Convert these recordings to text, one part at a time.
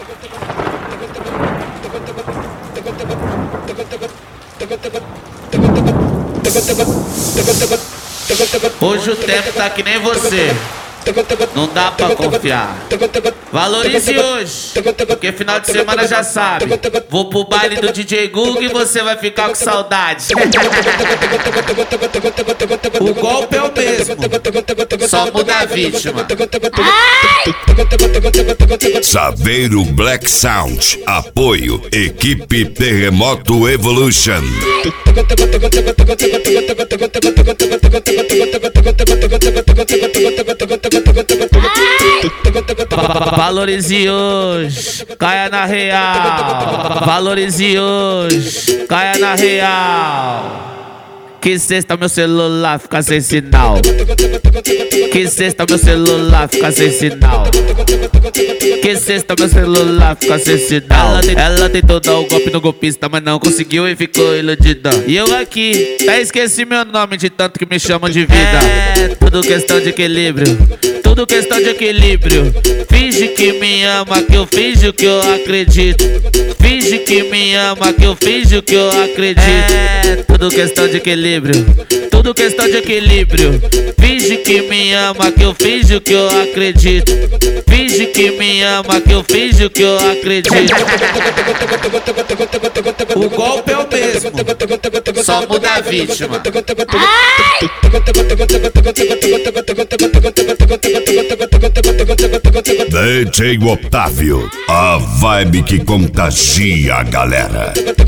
Hoje o tempo tá que nem você, não dá pra confiar. Valorize hoje, porque final de semana já sabe. Vou pro baile do DJ Google e você vai ficar com saudade. O golpe é o mesmo, só muda a vítima. Saveiro Black Sound. Apoio Equipe Terremoto Evolution. Valorize hoje, caia na real. Valorize hoje, caia na real. Que sexta meu celular fica sem sinal. Que sexta meu celular fica sem sinal. Que sexta meu celular fica sem sinal. Ela tentou dar o golpe no golpista, mas não conseguiu e ficou iludida. E eu aqui, até esqueci meu nome de tanto que me chamam de vida. É tudo questão de equilíbrio, tudo questão de equilíbrio. Finge que me ama, que eu finjo que eu acredito. Finge que me ama, que eu finjo que eu acredito. É tudo questão de equilíbrio, tudo questão de equilíbrio. Finge que me ama, que eu finjo que eu acredito. Finge que me ama, que eu finjo que eu acredito. O golpe é o mesmo, só muda a vítima. DJ Otávio, a vibe que contagia a galera.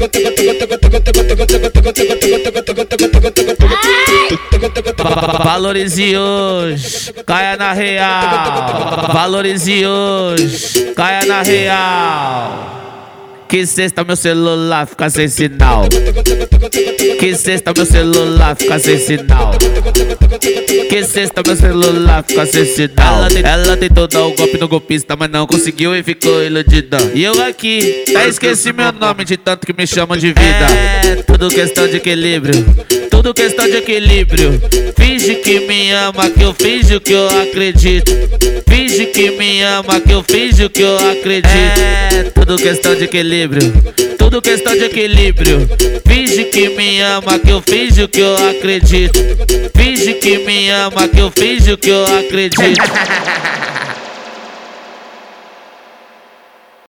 Valorize hoje, caia na real. Valorize hoje, caia na real. Que sexta meu celular fica sem sinal. Que sexta meu celular fica sem sinal. Que sexta meu celular fica sem sinal. Ela tentou dar o golpe no golpista, mas não conseguiu e ficou iludida. E eu aqui, até esqueci meu nome de tanto que me chamam de vida. É tudo questão de equilíbrio, tudo questão de equilíbrio. Finge que me ama, que eu finjo que eu acredito. Finge que me ama, que eu finjo que eu acredito. É tudo questão de equilíbrio, tudo questão de equilíbrio. Finge que me ama, que eu finjo que eu acredito. Finge que me ama, que eu finjo que eu acredito.